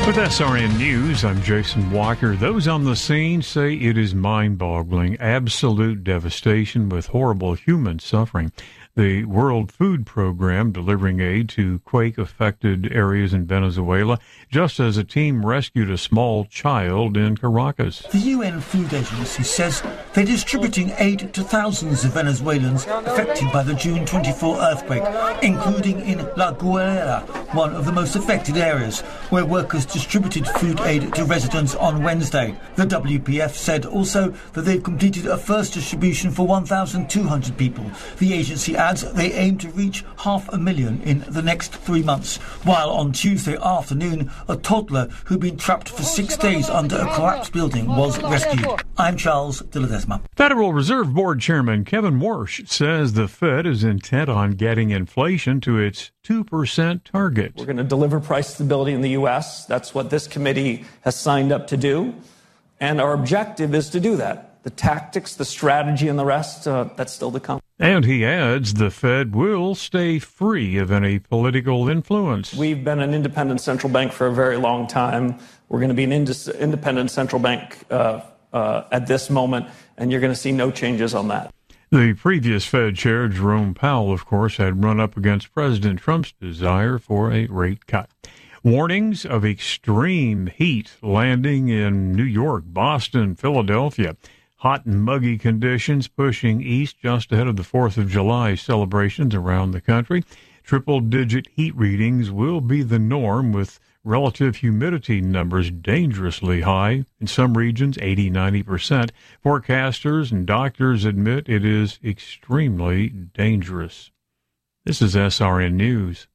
With SRN News, I'm Jason Walker. Those on the scene say it is mind-boggling, absolute devastation with horrible human suffering. The World Food Program delivering aid to quake-affected areas in Venezuela, just as a team rescued a small child in Caracas. The UN Food Agency says they're distributing aid to thousands of Venezuelans affected by the June 24 earthquake, including in La Guerrera, one of the most affected areas, where workers distributed food aid to residents on Wednesday. The WPF said also that they've completed a first distribution for 1,200 people. The agency adds they aim to reach 500,000 in the next 3 months, while on Tuesday afternoon, a toddler who'd been trapped for 6 days under a collapsed building was rescued. I'm Charles de Ledesma. Federal Reserve Board Chairman Kevin Warsh says the Fed is intent on getting inflation to its 2% target. We're going to deliver price stability in the U.S. That's what this committee has signed up to do. And our objective is to do that. The tactics, the strategy, and the rest, that's still to come. And he adds the Fed will stay free of any political influence. We've been an independent central bank for a very long time. We're going to be an independent central bank at this moment, and you're going to see no changes on that. The previous Fed chair, Jerome Powell, of course, had run up against President Trump's desire for a rate cut. Warnings of extreme heat landing in New York, Boston, Philadelphia. Hot and muggy conditions pushing east just ahead of the 4th of July celebrations around the country. Triple-digit heat readings will be the norm, with relative humidity numbers dangerously high. In some regions, 80-90%. Forecasters and doctors admit it is extremely dangerous. This is SRN News.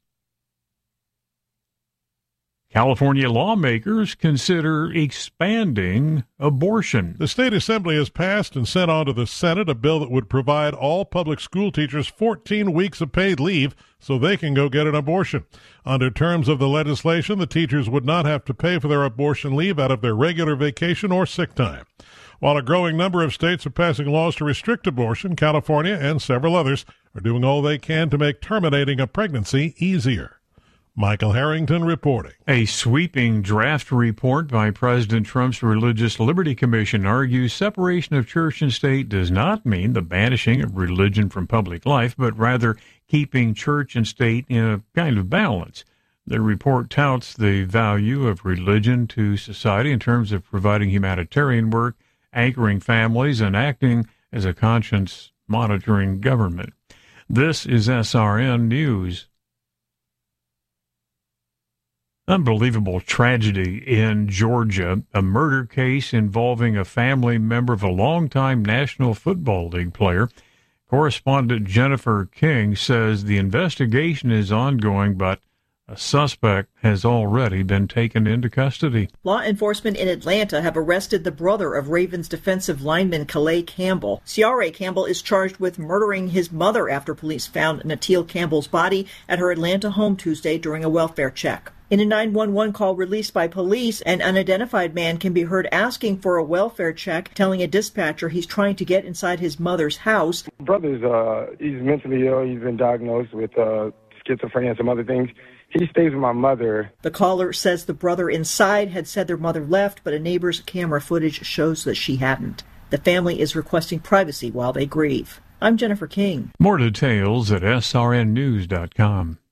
California lawmakers consider expanding abortion. The state assembly has passed and sent on to the Senate a bill that would provide all public school teachers 14 weeks of paid leave so they can go get an abortion. Under terms of the legislation, the teachers would not have to pay for their abortion leave out of their regular vacation or sick time. While a growing number of states are passing laws to restrict abortion, California and several others are doing all they can to make terminating a pregnancy easier. Michael Harrington reporting. A sweeping draft report by President Trump's Religious Liberty Commission argues separation of church and state does not mean the banishing of religion from public life, but rather keeping church and state in a kind of balance. The report touts the value of religion to society in terms of providing humanitarian work, anchoring families, and acting as a conscience monitoring government. This is SRN News. Unbelievable tragedy in Georgia, a murder case involving a family member of a longtime National Football League player. Correspondent Jennifer King says the investigation is ongoing, but a suspect has already been taken into custody. Law enforcement in Atlanta have arrested the brother of Ravens defensive lineman Calais Campbell. Ciara Campbell is charged with murdering his mother after police found Natil Campbell's body at her Atlanta home Tuesday during a welfare check. In a 911 call released by police, an unidentified man can be heard asking for a welfare check, telling a dispatcher he's trying to get inside his mother's house. Brother's he's mentally ill. He's been diagnosed with schizophrenia and some other things. He stays with my mother. The caller says the brother inside had said their mother left, but a neighbor's camera footage shows that she hadn't. The family is requesting privacy while they grieve. I'm Jennifer King. More details at srnnews.com.